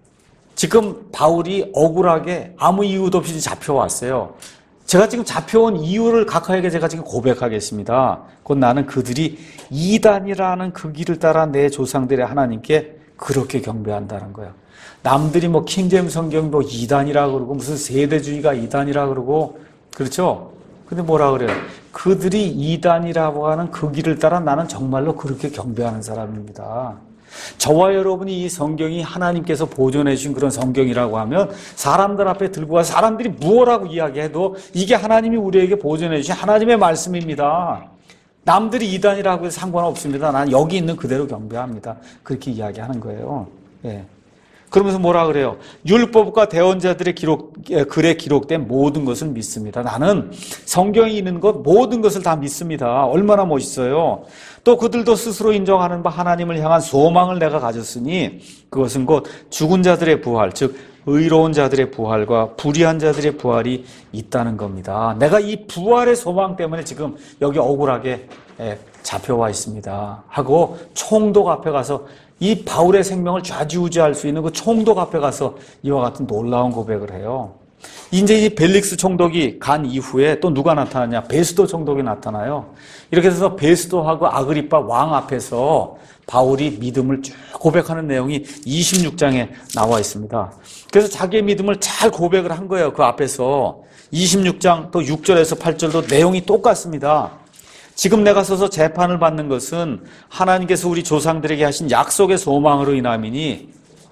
지금 바울이 억울하게 아무 이유도 없이 잡혀왔어요. 제가 지금 잡혀온 이유를 각하에게 제가 지금 고백하겠습니다. 곧 나는 그들이 이단이라는 그 길을 따라 내 조상들의 하나님께 그렇게 경배한다는 거예요. 남들이 뭐 킹제임스 성경 뭐 이단이라 그러고 무슨 세대주의가 이단이라 그러고 그렇죠? 근데 뭐라 그래요? 그들이 이단이라고 하는 그 길을 따라 나는 정말로 그렇게 경배하는 사람입니다. 저와 여러분이 이 성경이 하나님께서 보존해 주신 그런 성경이라고 하면 사람들 앞에 들고 가서 사람들이 무엇라고 이야기해도 이게 하나님이 우리에게 보존해 주신 하나님의 말씀입니다. 남들이 이단이라고 해서 상관없습니다. 난 여기 있는 그대로 경배합니다. 그렇게 이야기하는 거예요. 예. 그러면서 뭐라 그래요? 율법과 대언자들의 기록, 글에 기록된 모든 것을 믿습니다. 나는 성경에 있는 것 모든 것을 다 믿습니다. 얼마나 멋있어요. 또 그들도 스스로 인정하는 바 하나님을 향한 소망을 내가 가졌으니 그것은 곧 죽은 자들의 부활, 즉 의로운 자들의 부활과 불의한 자들의 부활이 있다는 겁니다. 내가 이 부활의 소망 때문에 지금 여기 억울하게 잡혀와 있습니다. 하고 총독 앞에 가서 이 바울의 생명을 좌지우지할 수 있는 그 총독 앞에 가서 이와 같은 놀라운 고백을 해요. 이제 이 벨릭스 총독이 간 이후에 또 누가 나타나냐? 베스도 총독이 나타나요. 이렇게 해서 베스도하고 아그리파 왕 앞에서 바울이 믿음을 쭉 고백하는 내용이 이십육 장에 나와 있습니다. 그래서 자기의 믿음을 잘 고백을 한 거예요. 그 앞에서 이십육 장 또 육 절에서 팔 절도 내용이 똑같습니다. 지금 내가 서서 재판을 받는 것은 하나님께서 우리 조상들에게 하신 약속의 소망으로 인함이니,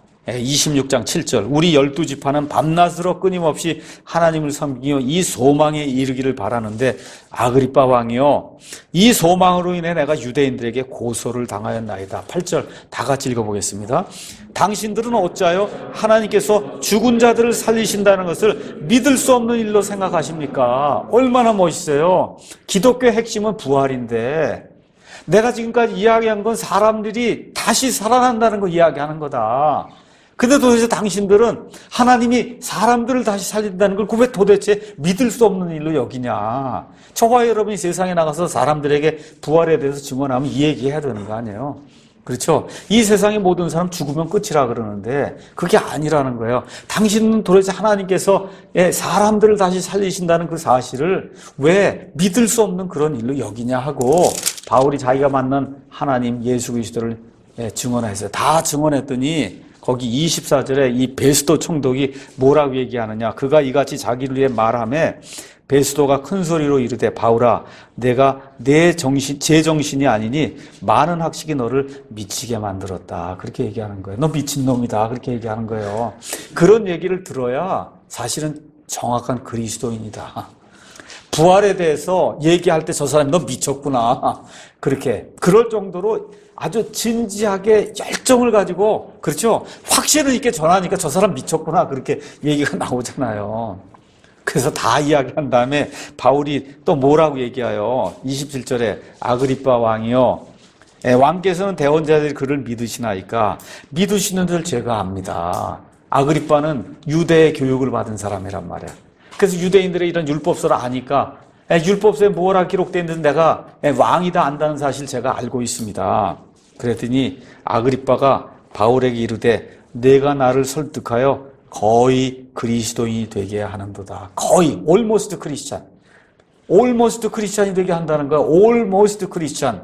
이십육 장 칠 절, 우리 열두 지파는 밤낮으로 끊임없이 하나님을 섬기며 이 소망에 이르기를 바라는데 아그리빠 왕이여, 이 소망으로 인해 내가 유대인들에게 고소를 당하였나이다. 팔 절 다 같이 읽어보겠습니다. 당신들은 어찌하여 하나님께서 죽은 자들을 살리신다는 것을 믿을 수 없는 일로 생각하십니까? 얼마나 멋있어요. 기독교의 핵심은 부활인데, 내가 지금까지 이야기한 건 사람들이 다시 살아난다는 거 이야기하는 거다. 근데 도대체 당신들은 하나님이 사람들을 다시 살린다는 걸 왜 도대체 믿을 수 없는 일로 여기냐. 저와 여러분이 세상에 나가서 사람들에게 부활에 대해서 증언하면 이 얘기해야 되는 거 아니에요. 그렇죠? 이 세상의 모든 사람 죽으면 끝이라 그러는데 그게 아니라는 거예요. 당신은 도대체 하나님께서 사람들을 다시 살리신다는 그 사실을 왜 믿을 수 없는 그런 일로 여기냐 하고 바울이 자기가 만난 하나님 예수 그리스도를 증언했어요. 다 증언했더니 거기 이십사 절에 이 베스도 총독이 뭐라고 얘기하느냐. 그가 이같이 자기를 위해 말하며 베스도가 큰 소리로 이르되 바울아, 내가 내 정신, 제 정신이 아니니 많은 학식이 너를 미치게 만들었다. 그렇게 얘기하는 거예요. 너 미친놈이다. 그렇게 얘기하는 거예요. 그런 얘기를 들어야 사실은 정확한 그리스도인이다. 부활에 대해서 얘기할 때 저 사람이 너 미쳤구나. 그렇게. 그럴 정도로 아주 진지하게 열정을 가지고, 그렇죠? 확신을 있게 전하니까 저 사람 미쳤구나. 그렇게 얘기가 나오잖아요. 그래서 다 이야기한 다음에 바울이 또 뭐라고 얘기해요? 이십칠 절에 아그리빠 왕이요, 왕께서는 대원자들이 그를 믿으시나이까 믿으시는 줄 제가 압니다. 아그리빠는 유대의 교육을 받은 사람이란 말이에요. 그래서 유대인들의 이런 율법서를 아니까 율법서에 뭐라 기록되어 있는데 내가 왕이다 안다는 사실 제가 알고 있습니다. 그랬더니 아그리빠가 바울에게 이르되 내가 나를 설득하여 거의 그리스도인이 되게 하는도다. 거의 almost 크리스찬, almost 크리스찬이 되게 한다는 거야. almost 크리스찬,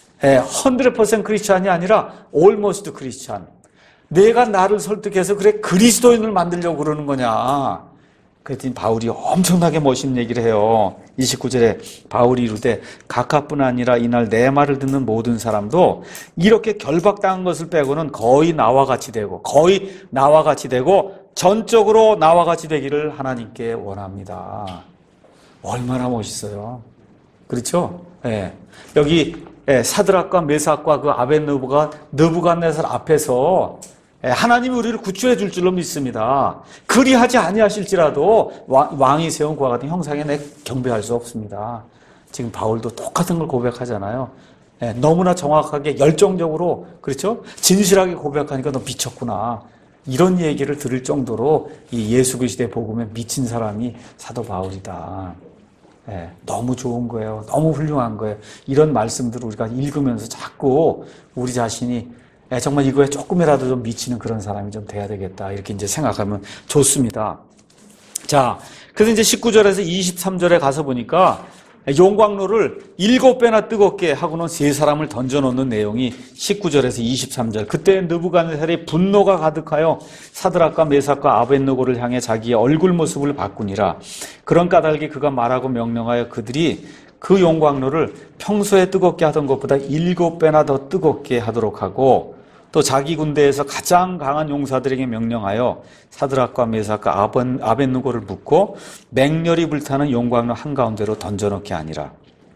백 퍼센트 크리스찬이 아니라 almost 크리스찬. 내가 나를 설득해서 그래 그리스도인을 만들려고 그러는 거냐. 그랬더니 바울이 엄청나게 멋있는 얘기를 해요. 이십구 절에 바울이 이르되 각하뿐 아니라 이날 내 말을 듣는 모든 사람도 이렇게 결박당한 것을 빼고는 거의 나와 같이 되고 거의 나와 같이 되고 전적으로 나와 같이 되기를 하나님께 원합니다. 얼마나 멋있어요. 그렇죠? 예. 여기 사드락과 메삭과 그 아벳느고가 느부갓네살 앞에서 하나님이 우리를 구출해 줄 줄로 믿습니다. 그리하지 아니하실지라도 왕이 세운 그와 같은 형상에 내 경배할 수 없습니다. 지금 바울도 똑같은 걸 고백하잖아요. 너무나 정확하게 열정적으로, 그렇죠? 진실하게 고백하니까 너 미쳤구나. 이런 얘기를 들을 정도로 이 예수 그리스도의 복음에 미친 사람이 사도 바울이다. 네, 너무 좋은 거예요. 너무 훌륭한 거예요. 이런 말씀들을 우리가 읽으면서 자꾸 우리 자신이 정말 이거에 조금이라도 좀 미치는 그런 사람이 좀 돼야 되겠다. 이렇게 이제 생각하면 좋습니다. 자, 그래서 이제 십구 절에서 이십삼 절에 가서 보니까 용광로를 일곱 배나 뜨겁게 하고는 세 사람을 던져놓는 내용이 십구 절에서 이십삼 절. 그때 느부갓네살의 분노가 가득하여 사드락과 메삭과 아벳느고를 향해 자기의 얼굴 모습을 바꾸니라. 그런 까닭에 그가 말하고 명령하여 그들이 그 용광로를 평소에 뜨겁게 하던 것보다 일곱 배나 더 뜨겁게 하도록 하고 또 자기 군대에서 가장 강한 용사들에게 명령하여 사드락과 메삭과 아벳느고를 묶고 맹렬히 불타는 용광로 한가운데로 던져놓게 하니라.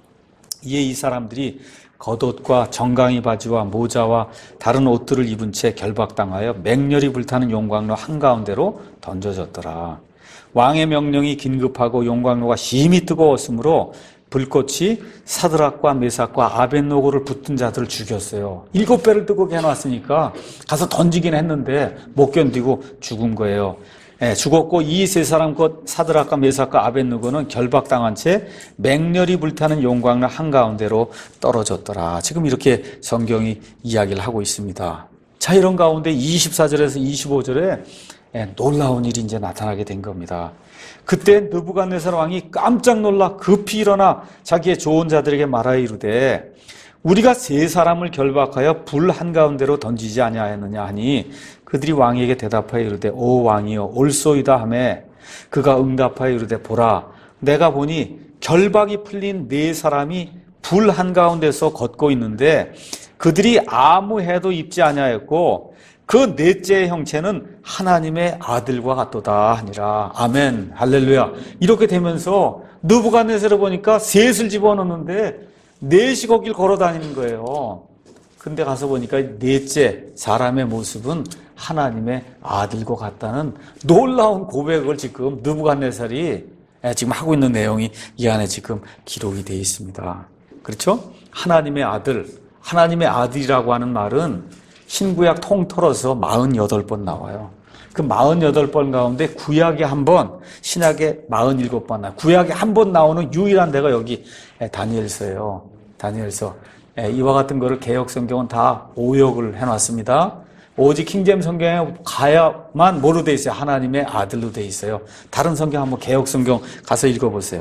이에 이 사람들이 겉옷과 정강이 바지와 모자와 다른 옷들을 입은 채 결박당하여 맹렬히 불타는 용광로 한가운데로 던져졌더라. 왕의 명령이 긴급하고 용광로가 심히 뜨거웠으므로 불꽃이 사드락과 메삭과 아벳느고를 붙든 자들을 죽였어요. 일곱 배를 뜨겁게 해놨으니까 가서 던지긴 했는데 못 견디고 죽은 거예요. 예, 죽었고 이 세 사람 곧 사드락과 메삭과 아벳느고는 결박당한 채 맹렬히 불타는 용광로 한가운데로 떨어졌더라. 지금 이렇게 성경이 이야기를 하고 있습니다. 자, 이런 가운데 이십사 절에서 이십오 절에 예, 놀라운 일이 이제 나타나게 된 겁니다. 그때 느부갓네살 왕이 깜짝 놀라 급히 일어나 자기의 조언자들에게 말하여 이르되 우리가 세 사람을 결박하여 불 한가운데로 던지지 아니하였느냐 하니 그들이 왕에게 대답하여 이르되 오 왕이여 옳소이다 하매 그가 응답하여 이르되 보라 내가 보니 결박이 풀린 네 사람이 불 한가운데서 걷고 있는데 그들이 아무 해도 입지 아니하였고 그 넷째의 형체는 하나님의 아들과 같도다 하니라. 아멘 할렐루야. 이렇게 되면서 느부갓네살을 보니까 셋을 집어넣는데 넷이 거길 걸어 다니는 거예요. 근데 가서 보니까 넷째 사람의 모습은 하나님의 아들과 같다는 놀라운 고백을 지금 느부갓네살이 지금 하고 있는 내용이 이 안에 지금 기록이 되어 있습니다. 그렇죠? 하나님의 아들, 하나님의 아들이라고 하는 말은 신구약 통틀어서 사십팔 번 나와요. 그 사십팔 번 가운데 구약에 한 번, 신약에 사십칠 번 나와요. 구약에 한 번 나오는 유일한 데가 여기 다니엘서예요. 다니엘서. 이와 같은 거를 개역 성경은 다 오역을 해놨습니다. 오직 킹제임 성경에 가야만 뭐로 돼 있어요? 하나님의 아들로 돼 있어요. 다른 성경 한번 개역 성경 가서 읽어보세요.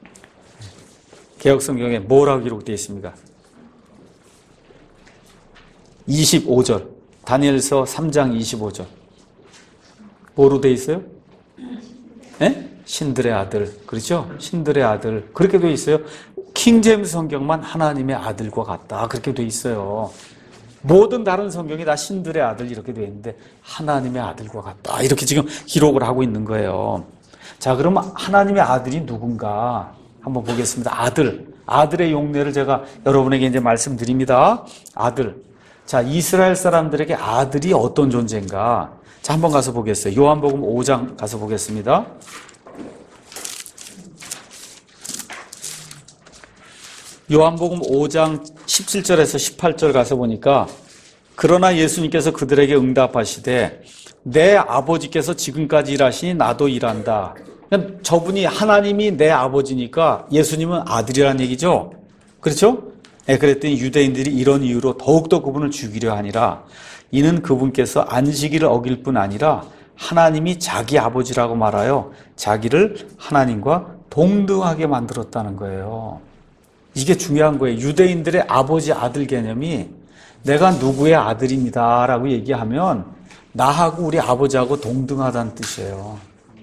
개역 성경에 뭐라고 기록되어 있습니까? 이십오 절. 다니엘서 삼 장 이십오 절. 뭐로 돼 있어요? 예? 신들의 아들. 그렇죠? 신들의 아들. 그렇게 돼 있어요. 킹제임스 성경만 하나님의 아들과 같다. 그렇게 돼 있어요. 모든 다른 성경이 다 신들의 아들 이렇게 돼 있는데 하나님의 아들과 같다. 이렇게 지금 기록을 하고 있는 거예요. 자, 그러면 하나님의 아들이 누군가 한번 보겠습니다. 아들. 아들의 용례를 제가 여러분에게 이제 말씀드립니다. 아들. 자, 이스라엘 사람들에게 아들이 어떤 존재인가? 자, 한번 가서 보겠어요. 요한복음 오 장 가서 보겠습니다. 요한복음 오 장 십칠 절에서 십팔 절 가서 보니까 그러나 예수님께서 그들에게 응답하시되 내 아버지께서 지금까지 일하시니 나도 일한다. 그러니까 저분이 하나님이 내 아버지니까 예수님은 아들이라는 얘기죠. 그렇죠? 네, 그랬더니 유대인들이 이런 이유로 더욱더 그분을 죽이려 하니라. 이는 그분께서 안식일을 어길 뿐 아니라 하나님이 자기 아버지라고 말하여 자기를 하나님과 동등하게 만들었다는 거예요. 이게 중요한 거예요. 유대인들의 아버지 아들 개념이 내가 누구의 아들입니다 라고 얘기하면 나하고 우리 아버지하고 동등하다는 뜻이에요.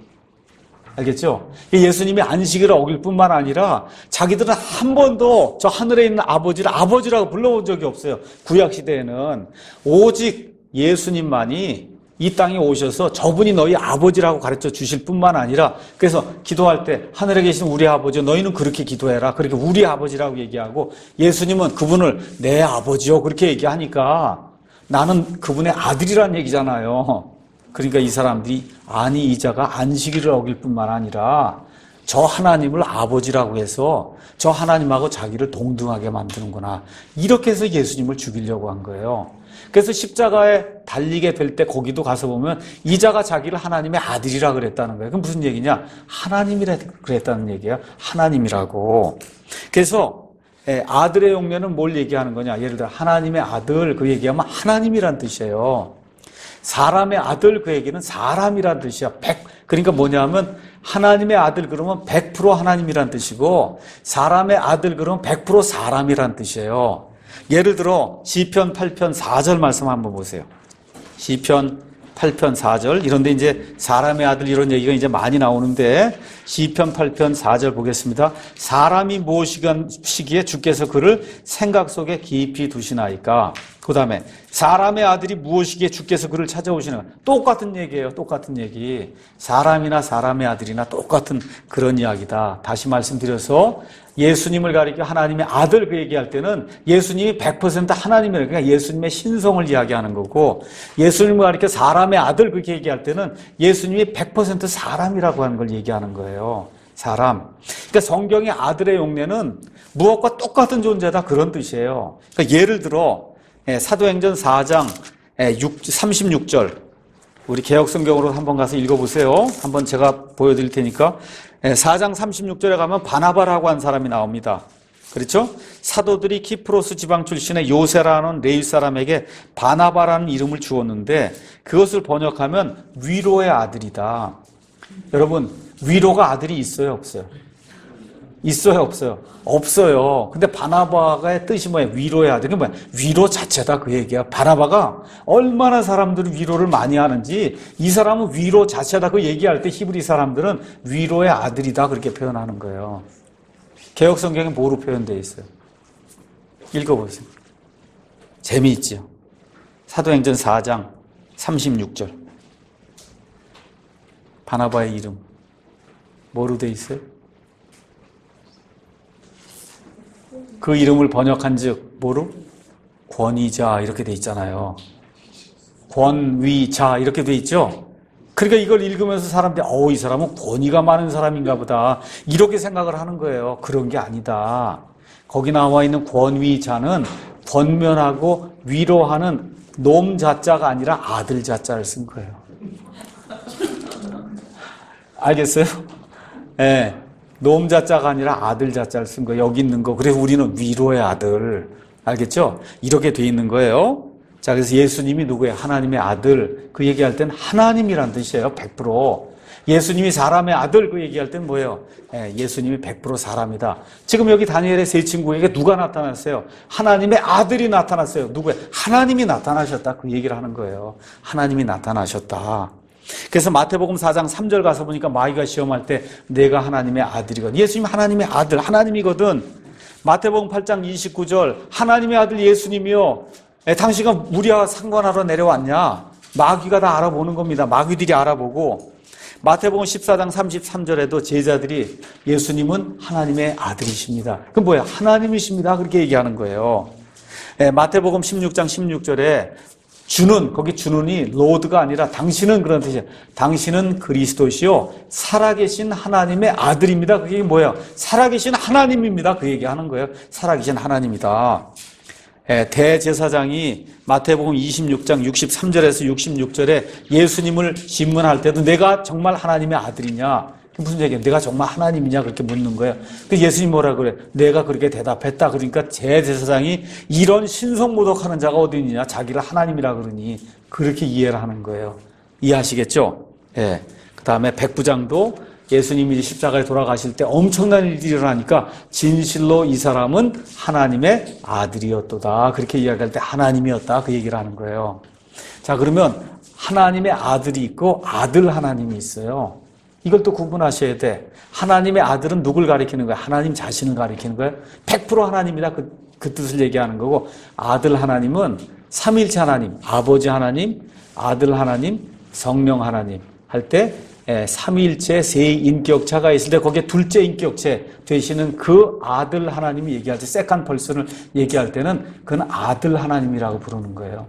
알겠죠? 예수님이 안식일을 어길 뿐만 아니라 자기들은 한 번도 저 하늘에 있는 아버지를 아버지라고 불러본 적이 없어요. 구약시대에는. 오직 예수님만이 이 땅에 오셔서 저분이 너희 아버지라고 가르쳐 주실 뿐만 아니라 그래서 기도할 때 하늘에 계신 우리 아버지 너희는 그렇게 기도해라. 그렇게 우리 아버지라고 얘기하고 예수님은 그분을 내 아버지요 그렇게 얘기하니까 나는 그분의 아들이란 얘기잖아요. 그러니까 이 사람들이 아니 이자가 안식일을 어길 뿐만 아니라 저 하나님을 아버지라고 해서 저 하나님하고 자기를 동등하게 만드는구나. 이렇게 해서 예수님을 죽이려고 한 거예요. 그래서 십자가에 달리게 될 때 거기도 가서 보면 이자가 자기를 하나님의 아들이라 그랬다는 거예요. 그럼 무슨 얘기냐? 하나님이라 그랬다는 얘기야. 하나님이라고. 그래서 아들의 용례는 뭘 얘기하는 거냐? 예를 들어 하나님의 아들 그 얘기하면 하나님이란 뜻이에요. 사람의 아들 그 얘기는 사람이란 뜻이야. 백 그러니까 뭐냐면 하나님의 아들 그러면 백 퍼센트 하나님이란 뜻이고 사람의 아들 그러면 백 퍼센트 사람이란 뜻이에요. 예를 들어 시편 팔 편 사 절 말씀 한번 보세요. 시편 팔 편 사 절 이런데 이제 사람의 아들 이런 얘기가 이제 많이 나오는데 시편 팔 편 사 절 보겠습니다. 사람이 무엇이기에 주께서 그를 생각 속에 깊이 두시나이까. 그 다음에 사람의 아들이 무엇이기에 주께서 그를 찾아오시는가. 똑같은 얘기예요. 똑같은 얘기. 사람이나 사람의 아들이나 똑같은 그런 이야기다. 다시 말씀드려서 예수님을 가리켜 하나님의 아들 그 얘기할 때는 예수님이 백 퍼센트 하나님이라고 그러니까 예수님의 신성을 이야기하는 거고 예수님을 가리켜 사람의 아들 그렇게 얘기할 때는 예수님이 백 퍼센트 사람이라고 하는 걸 얘기하는 거예요. 사람. 그러니까 성경의 아들의 용례는 무엇과 똑같은 존재다 그런 뜻이에요. 그러니까 예를 들어 사도행전 사 장 삼십육 절 우리 개역성경으로 한번 가서 읽어보세요. 한번 제가 보여드릴 테니까 사 장 삼십육 절에 가면 바나바라고 한 사람이 나옵니다. 그렇죠? 사도들이 키프로스 지방 출신의 요세라는 레위 사람에게 바나바라는 이름을 주었는데 그것을 번역하면 위로의 아들이다. 여러분 위로가 아들이 있어요 없어요? 있어요, 없어요? 없어요. 근데 바나바의 뜻이 뭐예요? 위로의 아들. 그게 뭐야? 위로 자체다 그 얘기야. 바나바가 얼마나 사람들을 위로를 많이 하는지 이 사람은 위로 자체다 그 얘기할 때 히브리 사람들은 위로의 아들이다 그렇게 표현하는 거예요. 개역 성경에 뭐로 표현되어 있어요? 읽어보세요. 재미있지요. 사도행전 사 장 삼십육 절. 바나바의 이름 뭐로 되어 있어요? 그 이름을 번역한 즉 뭐로? 권위자 이렇게 돼 있잖아요. 권위자 이렇게 돼 있죠. 그러니까 이걸 읽으면서 사람들이 어우 이 사람은 권위가 많은 사람인가 보다 이렇게 생각을 하는 거예요. 그런 게 아니다. 거기 나와 있는 권위자는 권면하고 위로하는 놈 자자가 아니라 아들 자자를 쓴 거예요. 알겠어요? 예. 네. 놈 자자가 아니라 아들 자자를 쓴 거예요. 여기 있는 거. 그래서 우리는 위로의 아들. 알겠죠? 이렇게 돼 있는 거예요. 자, 그래서 예수님이 누구예요? 하나님의 아들. 그 얘기할 땐 하나님이란 뜻이에요. 백 퍼센트. 예수님이 사람의 아들 그 얘기할 땐 뭐예요? 예, 예수님이 백 퍼센트 사람이다. 지금 여기 다니엘의 세 친구에게 누가 나타났어요? 하나님의 아들이 나타났어요. 누구예요? 하나님이 나타나셨다. 그 얘기를 하는 거예요. 하나님이 나타나셨다. 그래서 마태복음 사 장 삼 절 가서 보니까 마귀가 시험할 때 내가 하나님의 아들이거든. 예수님 하나님의 아들, 하나님이거든. 마태복음 팔 장 이십구 절 하나님의 아들 예수님이요. 에, 당신가 우리와 상관하러 내려왔냐? 마귀가 다 알아보는 겁니다. 마귀들이 알아보고 마태복음 십사 장 삼십삼 절에도 제자들이 예수님은 하나님의 아들이십니다. 그럼 뭐야? 하나님이십니다. 그렇게 얘기하는 거예요. 에, 마태복음 십육 장 십육 절에 주는, 거기 주는이 로드가 아니라 당신은 그런 뜻이에요. 당신은 그리스도시요 살아계신 하나님의 아들입니다. 그게 뭐예요? 살아계신 하나님입니다. 그 얘기하는 거예요. 살아계신 하나님이다. 예, 대제사장이 마태복음 이십육 장 육십삼 절에서 육십육 절에 예수님을 질문할 때도 내가 정말 하나님의 아들이냐? 무슨 얘기예요? 내가 정말 하나님이냐? 그렇게 묻는 거예요. 그 예수님 뭐라 그래? 내가 그렇게 대답했다. 그러니까 제제사장이 이런 신성모독하는 자가 어디 있느냐? 자기를 하나님이라 그러니 그렇게 이해를 하는 거예요. 이해하시겠죠? 예. 그 다음에 백부장도 예수님이 십자가에 돌아가실 때 엄청난 일이 일어나니까 진실로 이 사람은 하나님의 아들이었도다. 그렇게 이야기할 때 하나님이었다. 그 얘기를 하는 거예요. 자, 그러면 하나님의 아들이 있고 아들 하나님이 있어요. 이걸 또 구분하셔야 돼. 하나님의 아들은 누굴 가리키는 거야? 하나님 자신을 가리키는 거예요. 백 퍼센트 하나님이다. 그, 그 뜻을 얘기하는 거고 아들 하나님은 삼일체 하나님, 아버지 하나님, 아들 하나님, 성령 하나님 할 때 삼위일체 세 인격차가 있을 때 거기에 둘째 인격체 되시는 그 아들 하나님이 얘기할 때 세컨 퍼슨을 얘기할 때는 그건 아들 하나님이라고 부르는 거예요.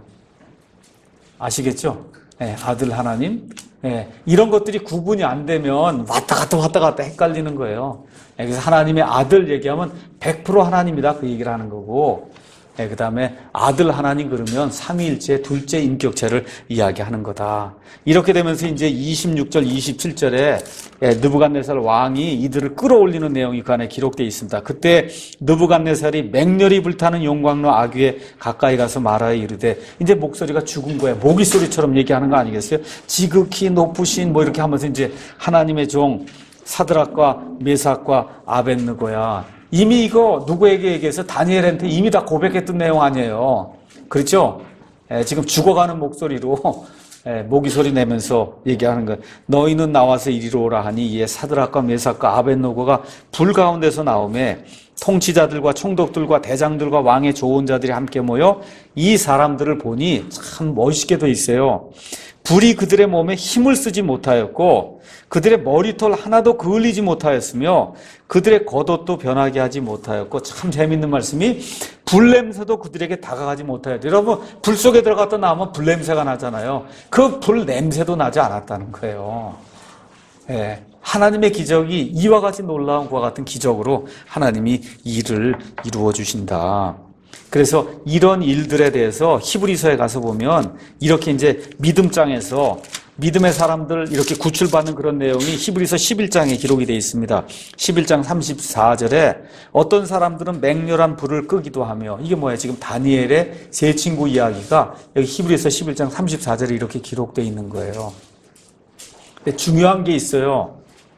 아시겠죠? 네, 아들 하나님. 네, 이런 것들이 구분이 안 되면 왔다 갔다 왔다 갔다 헷갈리는 거예요. 네, 그래서 하나님의 아들 얘기하면 백 퍼센트 하나님이다 그 얘기를 하는 거고 네, 그 다음에 아들 하나님 그러면 삼위일체 둘째 인격체를 이야기하는 거다. 이렇게 되면서 이제 이십육 절, 이십칠 절에 느부갓네살 왕이 이들을 끌어올리는 내용이 그 안에 기록되어 있습니다. 그때 느부갓네살이 맹렬히 불타는 용광로 아귀에 가까이 가서 말하여 이르되 이제 목소리가 죽은 거예요. 모기 소리처럼 얘기하는 거 아니겠어요? 지극히 높으신 뭐 이렇게 하면서 이제 하나님의 종 사드락과 메삭과 아벳느고야. 이미 이거 누구에게 얘기해서 다니엘한테 이미 다 고백했던 내용 아니에요. 그렇죠? 에, 지금 죽어가는 목소리로 에, 모기 소리 내면서 얘기하는 거예요. 너희는 나와서 이리로 오라 하니 이에 사드락과 메삭과 아벳느고가 불 가운데서 나오매 통치자들과 총독들과 대장들과 왕의 좋은 자들이 함께 모여 이 사람들을 보니 참 멋있게 돼 있어요. 불이 그들의 몸에 힘을 쓰지 못하였고 그들의 머리털 하나도 그을리지 못하였으며 그들의 겉옷도 변하게 하지 못하였고 참 재밌는 말씀이 불냄새도 그들에게 다가가지 못하였다. 여러분 불 속에 들어갔다 나오면 불냄새가 나잖아요. 그 불냄새도 나지 않았다는 거예요. 예, 하나님의 기적이 이와 같이 놀라운 것과 같은 기적으로 하나님이 일을 이루어 주신다. 그래서 이런 일들에 대해서 히브리서에 가서 보면 이렇게 이제 믿음장에서 믿음의 사람들 이렇게 구출받는 그런 내용이 히브리서 십일 장에 기록이 되어 있습니다. 십일 장 삼십사 절에 어떤 사람들은 맹렬한 불을 끄기도 하며 이게 뭐예요? 지금 다니엘의 세 친구 이야기가 여기 히브리서 십일 장 삼십사 절에 이렇게 기록되어 있는 거예요. 근데 중요한 게 있어요.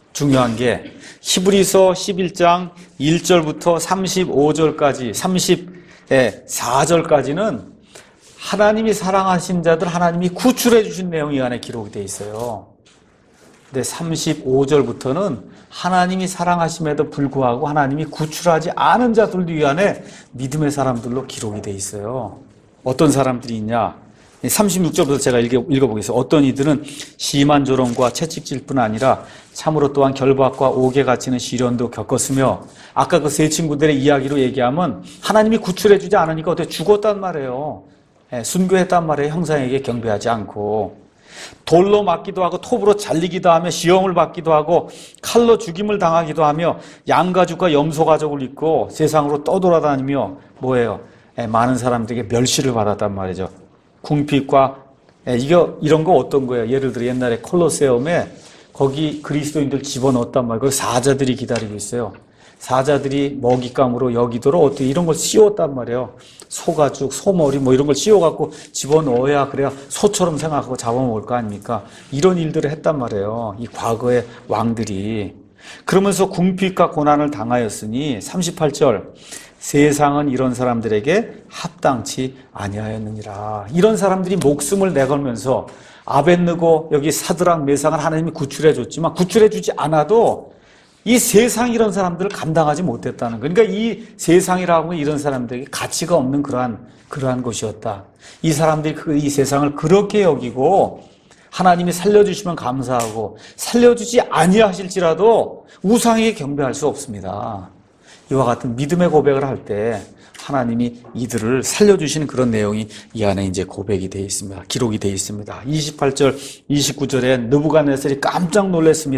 중요한 게 히브리서 십일 장 일 절부터 삼십오 절까지 삼십사 절까지는 하나님이 사랑하신 자들 하나님이 구출해 주신 내용이 이 안에 기록이 되어 있어요. 근데 삼십오 절부터는 하나님이 사랑하심에도 불구하고 하나님이 구출하지 않은 자들도 이 안에 믿음의 사람들로 기록이 되어 있어요. 어떤 사람들이 있냐? 삼십육 절부터 제가 읽어, 읽어보겠습니다. 어떤 이들은 심한 조롱과 채찍질 뿐 아니라 참으로 또한 결박과 옥에 갇히는 시련도 겪었으며, 아까 그 세 친구들의 이야기로 얘기하면 하나님이 구출해주지 않으니까 어떻게 죽었단 말이에요. 예, 순교했단 말이에요. 형상에게 경배하지 않고. 돌로 맞기도 하고 톱으로 잘리기도 하며 시험을 받기도 하고 칼로 죽임을 당하기도 하며 양가죽과 염소가죽을 입고 세상으로 떠돌아다니며 뭐예요? 예, 많은 사람들에게 멸시를 받았단 말이죠. 궁핍과 예, 이거 이런 거 어떤 거예요? 예를 들어 옛날에 콜로세움에 거기 그리스도인들 집어넣었단 말이에요. 거기 사자들이 기다리고 있어요. 사자들이 먹잇감으로 여기도록 어떻게 이런 걸 씌웠단 말이에요. 소가죽, 소머리 뭐 이런 걸 씌워갖고 집어넣어야 그래야 소처럼 생각하고 잡아먹을 거 아닙니까? 이런 일들을 했단 말이에요. 이 과거의 왕들이. 그러면서 궁핍과 고난을 당하였으니 삼십팔 절 세상은 이런 사람들에게 합당치 아니하였느니라. 이런 사람들이 목숨을 내걸면서 아벳느고 여기 사드락 메삭을 하나님이 구출해 줬지만 구출해 주지 않아도 이 세상 이런 사람들을 감당하지 못했다는 거예요. 그러니까 이 세상이라고 이런 사람들에게 가치가 없는 그러한 그러한 것이었다. 이 사람들이 그 이 세상을 그렇게 여기고 하나님이 살려주시면 감사하고 살려주지 아니하실지라도 우상에게 경배할 수 없습니다. 이와 같은 믿음의 고백을 할 때 하나님이 이들을 살려주시는 그런 내용이 이 안에 이제 고백이 되어 있습니다. 기록이 되어 있습니다. 이십팔 절, 이십구 절에 느부갓네살이 깜짝 놀랐습니다.